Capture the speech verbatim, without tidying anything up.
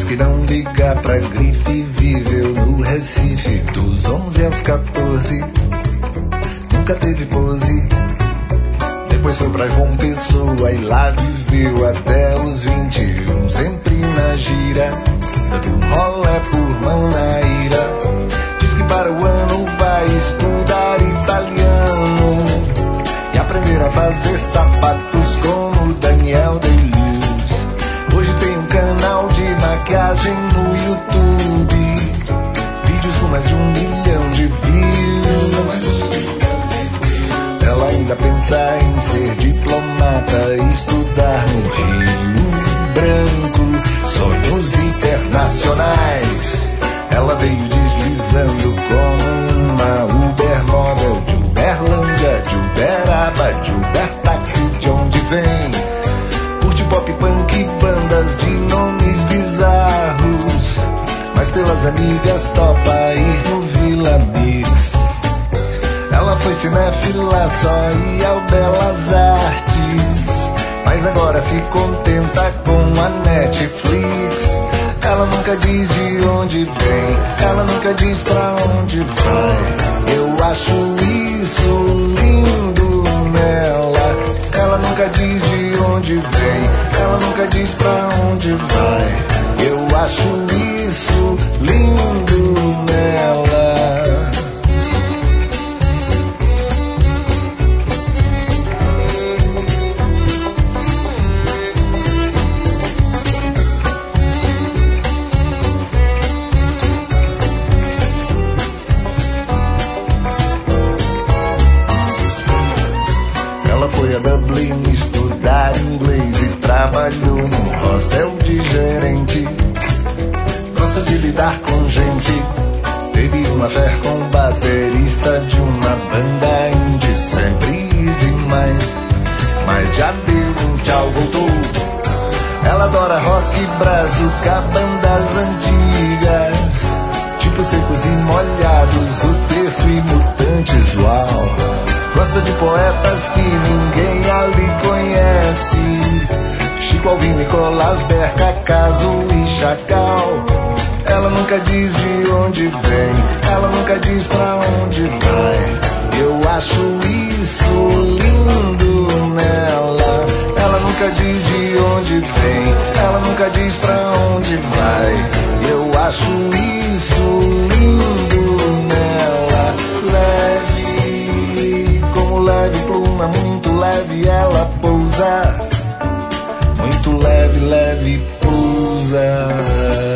que não liga pra grife. Viveu no Recife dos onze aos catorze. Nunca teve pose. Depois foi pra João Pessoa e lá viveu até os vinte e um. Sempre na gira, dando um rolé por Manaíra. Diz que para o ano vai estudar italiano e aprender a fazer sapatos como Daniel Day-Lewis. Hoje tem um canal de maquiagem no YouTube, vídeos com mais de um milhão de views. Ela ainda pensa em ser diplomata, estudar no Rio Branco, sonhos internacionais. Ela veio deslizando como uma Uber model, de Uberlândia, de Uberaba, de Ubertáxi, de onde vem. Curte pop, punk, bandas de nomes bizarros, mas pelas amigas topa ir no Vila Mix. Ela foi cinéfila, só ia ao Belas Artes, mas agora se contenta com a Netflix. Ela nunca diz de onde vem, ela nunca diz pra onde vai. Eu acho isso lindo nela. Ela nunca diz de onde vem, ela nunca diz pra onde vai. Eu acho isso lindo nela. Foi a Dublin estudar inglês e trabalhou num hostel de gerente. Gosta de lidar com gente. Teve uma fé com o baterista de uma banda indie, sempre easy mais, mas já deu um tchau, voltou. Ela adora rock, brazuca, bandas antigas, tipo Secos e Molhados, O Terço e Mutantes, uau. Gosta de poetas que ninguém ali conhece, Chico Alvim, Nicolás Berca, Caso e Chacal. Ela nunca diz de onde vem, ela nunca diz pra onde vai. Eu acho isso lindo nela. Ela nunca diz de onde vem, ela nunca diz pra onde vai. Eu acho isso lindo nela. Leve, como leve pluma, muito leve ela pousa. Muito leve, leve pousa.